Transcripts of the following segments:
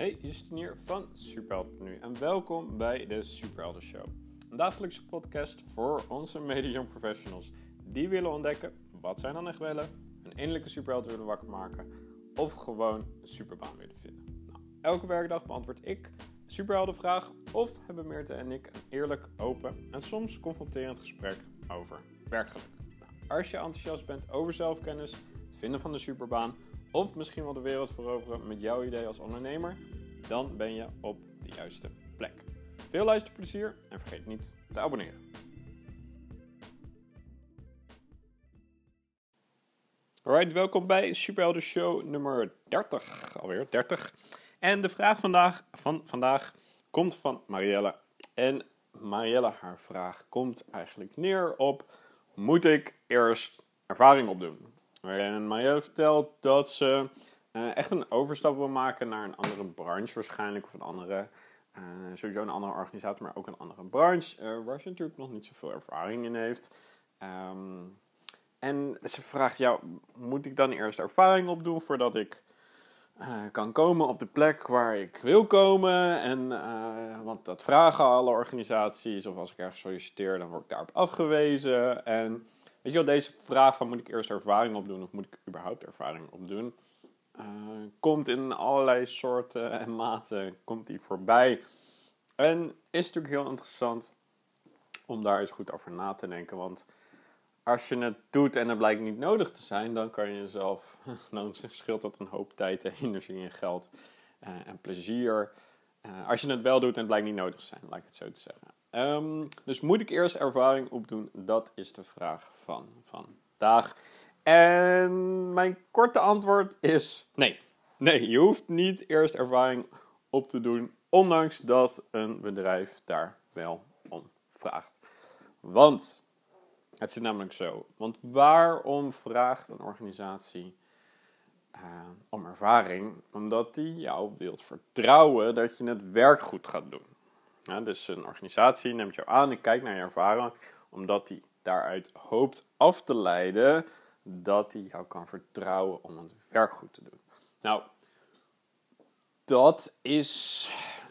Hey, Justin hier van Superhelden.nu en welkom bij de Superhelden Show. Een dagelijkse podcast voor onze mede-young professionals die willen ontdekken wat zij dan echt willen, een innerlijke superheld willen wakker maken of gewoon een superbaan willen vinden. Nou, elke werkdag beantwoord ik een superheldenvraag of hebben Meerte en ik een eerlijk, open en soms confronterend gesprek over werkgeluk. Nou, als je enthousiast bent over zelfkennis, het vinden van de superbaan of misschien wel de wereld veroveren met jouw idee als ondernemer, dan ben je op de juiste plek. Veel luisterplezier en vergeet niet te abonneren. Alright, welkom bij Superhelden Show nummer 30, alweer 30. En de vraag vandaag komt van Marielle. En Marielle, haar vraag komt eigenlijk neer op: moet ik eerst ervaring opdoen? En Marielle vertelt dat ze echt een overstap wil maken naar een andere branche waarschijnlijk. Of sowieso een andere organisatie, maar ook een andere branche. Waar ze natuurlijk nog niet zoveel ervaring in heeft. En ze vraagt, moet ik dan eerst ervaring opdoen voordat ik kan komen op de plek waar ik wil komen? Want dat vragen alle organisaties. Of als ik ergens solliciteer, dan word ik daarop afgewezen. En weet je wel, deze vraag van moet ik eerst ervaring opdoen of moet ik überhaupt ervaring opdoen, komt in allerlei soorten en maten komt die voorbij. En is natuurlijk heel interessant om daar eens goed over na te denken. Want als je het doet en het blijkt niet nodig te zijn, dan kan je jezelf, dan scheelt dat een hoop tijd, energie en geld en plezier. Als je het wel doet en het blijkt niet nodig te zijn, laat ik het zo te zeggen. Dus moet ik eerst ervaring opdoen? Dat is de vraag van vandaag. En mijn korte antwoord is nee. Nee, je hoeft niet eerst ervaring op te doen, ondanks dat een bedrijf daar wel om vraagt. Want het zit namelijk zo. Want waarom vraagt een organisatie om ervaring? Omdat die jou wilt vertrouwen dat je het werk goed gaat doen. Ja, dus een organisatie neemt jou aan en kijkt naar je ervaring, omdat die daaruit hoopt af te leiden dat hij jou kan vertrouwen om het werk goed te doen. Nou, dat is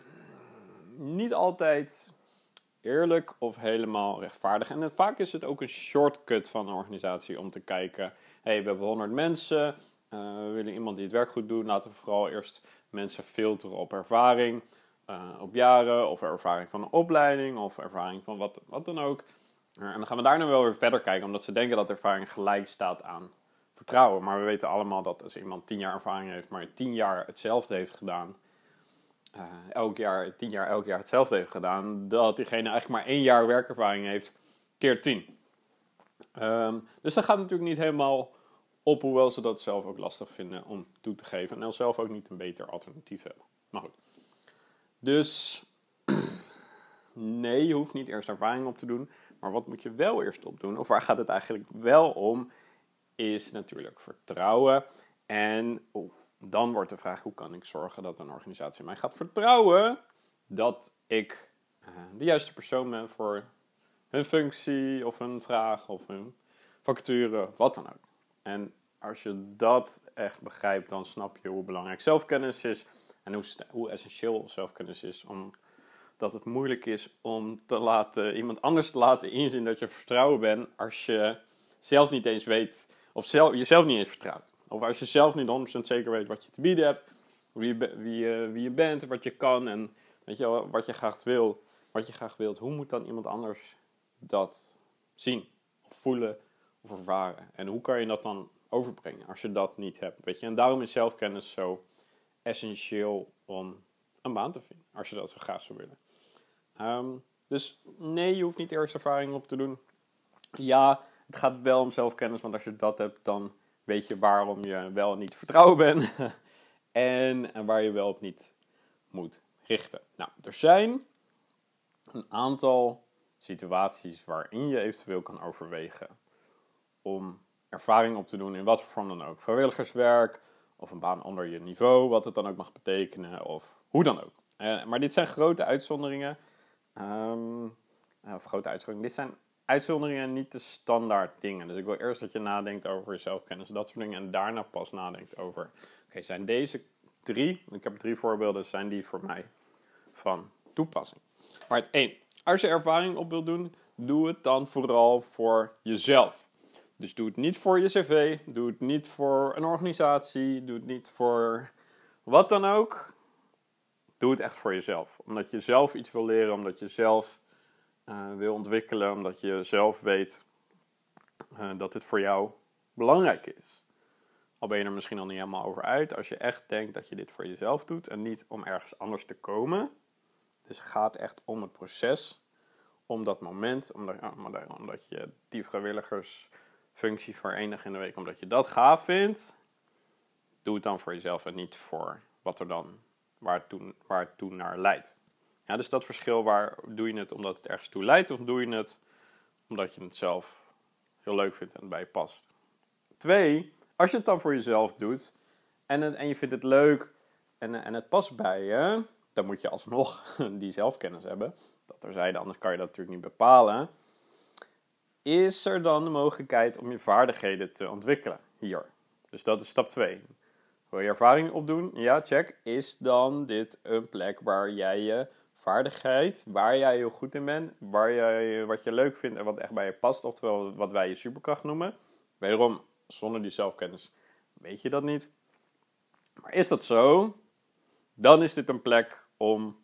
niet altijd eerlijk of helemaal rechtvaardig. En vaak is het ook een shortcut van een organisatie om te kijken: hey, we hebben 100 mensen, we willen iemand die het werk goed doet. Laten we vooral eerst mensen filteren op ervaring, op jaren, of ervaring van een opleiding, of ervaring van wat dan ook. En dan gaan we daar nu wel weer verder kijken, omdat ze denken dat ervaring gelijk staat aan vertrouwen. Maar we weten allemaal dat als iemand 10 jaar ervaring heeft, maar 10 jaar hetzelfde heeft gedaan, elk jaar hetzelfde heeft gedaan, dat diegene eigenlijk maar 1 jaar werkervaring heeft, keer 10. Dus dat gaat natuurlijk niet helemaal op, hoewel ze dat zelf ook lastig vinden om toe te geven. En zelf ook niet een beter alternatief hebben. Maar goed. Dus nee, je hoeft niet eerst ervaring op te doen. Maar wat moet je wel eerst opdoen? Of waar gaat het eigenlijk wel om? Is natuurlijk vertrouwen. En dan wordt de vraag: hoe kan ik zorgen dat een organisatie mij gaat vertrouwen dat ik de juiste persoon ben voor hun functie of hun vraag of hun vacature, wat dan ook. En als je dat echt begrijpt, dan snap je hoe belangrijk zelfkennis is en hoe essentieel zelfkennis is, omdat het moeilijk is om iemand anders te laten inzien dat je vertrouwen bent als je zelf niet eens weet, of jezelf niet eens vertrouwt. Of als je zelf niet 100% zeker weet wat je te bieden hebt, wie je bent, wat je kan en weet je wel, wat je graag wilt. Hoe moet dan iemand anders dat zien, of voelen of ervaren? En hoe kan je dat dan overbrengen als je dat niet hebt? Weet je? En daarom is zelfkennis zo essentieel om een baan te vinden, als je dat zo graag zou willen. Dus nee, je hoeft niet eerst ervaring op te doen. Ja, het gaat wel om zelfkennis, want als je dat hebt, dan weet je waarom je wel en niet te vertrouwen bent. en waar je wel of niet moet richten. Nou, er zijn een aantal situaties waarin je eventueel kan overwegen om ervaring op te doen in wat voor vorm dan ook. Vrijwilligerswerk of een baan onder je niveau, wat het dan ook mag betekenen, of hoe dan ook. Maar dit zijn grote uitzonderingen. Dit zijn uitzonderingen, niet de standaard dingen. Dus ik wil eerst dat je nadenkt over je zelfkennis, dat soort dingen. En daarna pas nadenkt over, zijn deze 3. Ik heb 3 voorbeelden, zijn die voor mij van toepassing. Maar 1. Als je ervaring op wilt doen, doe het dan vooral voor jezelf. Dus doe het niet voor je cv, doe het niet voor een organisatie, doe het niet voor wat dan ook. Doe het echt voor jezelf. Omdat je zelf iets wil leren, omdat je zelf wil ontwikkelen, omdat je zelf weet dat dit voor jou belangrijk is. Al ben je er misschien al niet helemaal over uit. Als je echt denkt dat je dit voor jezelf doet en niet om ergens anders te komen. Dus het gaat echt om het proces, om dat moment, omdat je die vrijwilligersfunctie verenigt in de week, omdat je dat gaaf vindt. Doe het dan voor jezelf en niet voor wat er dan, waar het toe naar leidt. Ja, dus dat verschil, doe je het omdat het ergens toe leidt, of doe je het omdat je het zelf heel leuk vindt en het bij je past. 2, als je het dan voor jezelf doet en je vindt het leuk en het past bij je, dan moet je alsnog die zelfkennis hebben. Dat terzijde, anders kan je dat natuurlijk niet bepalen. Is er dan de mogelijkheid om je vaardigheden te ontwikkelen hier? Dus dat is stap 2. Wil je ervaring opdoen? Ja, check. Is dan dit een plek waar jij je vaardigheid, waar jij heel goed in bent, wat je leuk vindt en wat echt bij je past, oftewel wat wij je superkracht noemen? Wederom, zonder die zelfkennis weet je dat niet. Maar is dat zo? Dan is dit een plek om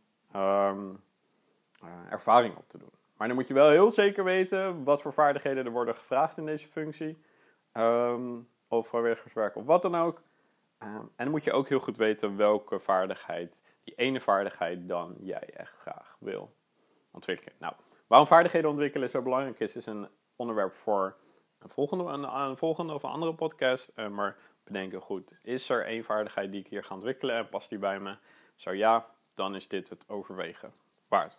ervaring op te doen. Maar dan moet je wel heel zeker weten wat voor vaardigheden er worden gevraagd in deze functie. Of vrijwilligerswerk of wat dan ook. En dan moet je ook heel goed weten welke vaardigheid, die ene vaardigheid dan jij echt graag wil ontwikkelen. Nou, waarom vaardigheden ontwikkelen zo belangrijk is een onderwerp voor een volgende of een andere podcast. Maar bedenken goed, is er één vaardigheid die ik hier ga ontwikkelen en past die bij me? Zo ja, dan is dit het overwegen waard.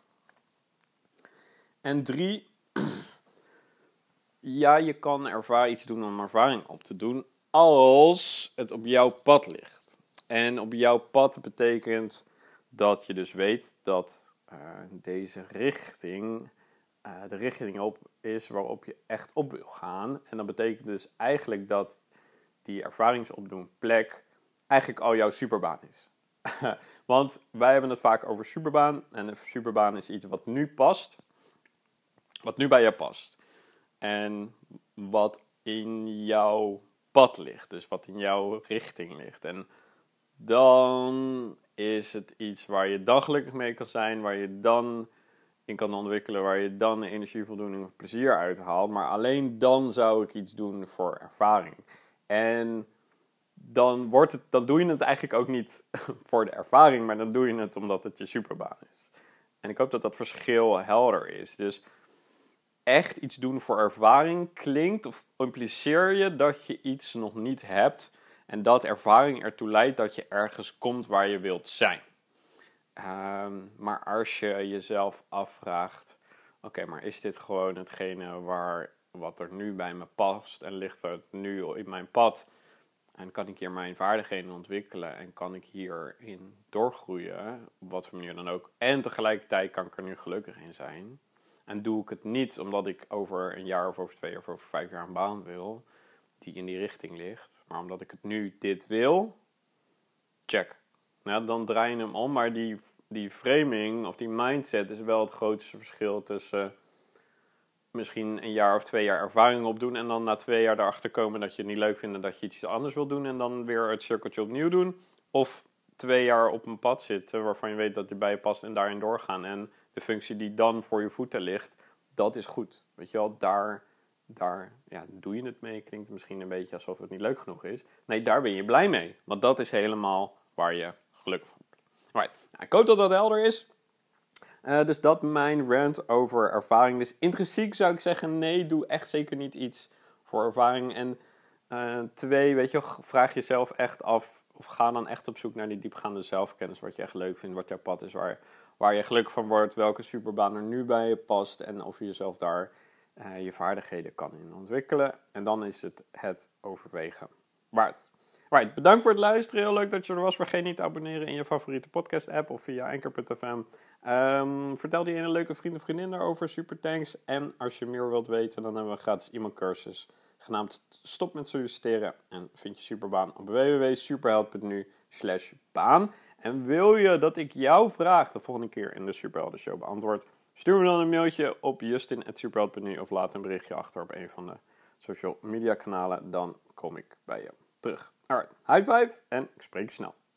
En 3, ja, je kan iets doen om ervaring op te doen als het op jouw pad ligt. En op jouw pad betekent dat je dus weet dat deze richting de richting op is waarop je echt op wil gaan. En dat betekent dus eigenlijk dat die ervaringsopdoenplek eigenlijk al jouw superbaan is. Want wij hebben het vaak over superbaan. En een superbaan is iets wat nu past. Wat nu bij jou past. En wat in jouw pad ligt. Dus wat in jouw richting ligt. En dan is het iets waar je dan gelukkig mee kan zijn. Waar je dan in kan ontwikkelen. Waar je dan energie, voldoening of plezier uithaalt. Maar alleen dan zou ik iets doen voor ervaring. En dan doe je het eigenlijk ook niet voor de ervaring. Maar dan doe je het omdat het je superbaan is. En ik hoop dat dat verschil helder is. Dus echt iets doen voor ervaring klinkt of impliceer je dat je iets nog niet hebt. En dat ervaring ertoe leidt dat je ergens komt waar je wilt zijn. Maar als je jezelf afvraagt, oké, maar is dit gewoon hetgene wat er nu bij me past en ligt het nu in mijn pad? En kan ik hier mijn vaardigheden ontwikkelen en kan ik hierin doorgroeien, op wat voor manier dan ook. En tegelijkertijd kan ik er nu gelukkig in zijn. En doe ik het niet omdat ik over een jaar of over 2 of over 5 jaar een baan wil, die in die richting ligt. Maar omdat ik het nu dit wil, check. Nou, dan draai je hem om, maar die framing of die mindset is wel het grootste verschil tussen misschien een jaar of 2 jaar ervaring opdoen en dan na 2 jaar erachter komen dat je het niet leuk vindt en dat je iets anders wil doen en dan weer het cirkeltje opnieuw doen. Of 2 jaar op een pad zitten waarvan je weet dat het bij je past en daarin doorgaan. En de functie die dan voor je voeten ligt, dat is goed. Weet je wel, daar doe je het mee. Klinkt misschien een beetje alsof het niet leuk genoeg is. Nee, daar ben je blij mee. Want dat is helemaal waar je gelukkig van wordt. Right. Nou, ik hoop dat dat helder is. Dus dat mijn rant over ervaring. Dus intrinsiek zou ik zeggen, nee, doe echt zeker niet iets voor ervaring. En 2, weet je, vraag jezelf echt af, of ga dan echt op zoek naar die diepgaande zelfkennis, wat je echt leuk vindt, wat jouw pad is, waar je gelukkig van wordt, welke superbaan er nu bij je past en of je jezelf daar je vaardigheden kan in ontwikkelen. En dan is het overwegen waard. Right, bedankt voor het luisteren. Heel leuk dat je er was. Vergeet niet te abonneren in je favoriete podcast app of via Anchor.fm. Vertel die een leuke vriend of vriendin daarover. Super thanks. En als je meer wilt weten, dan hebben we een gratis e-mailcursus genaamd Stop met solliciteren en vind je superbaan op www.superheld.nu baan. En wil je dat ik jouw vraag de volgende keer in de Superhelden Show beantwoord? Stuur me dan een mailtje op justin@superheld.nu of laat een berichtje achter op een van de social media kanalen. Dan kom ik bij je terug. Alright, high five en ik spreek je snel.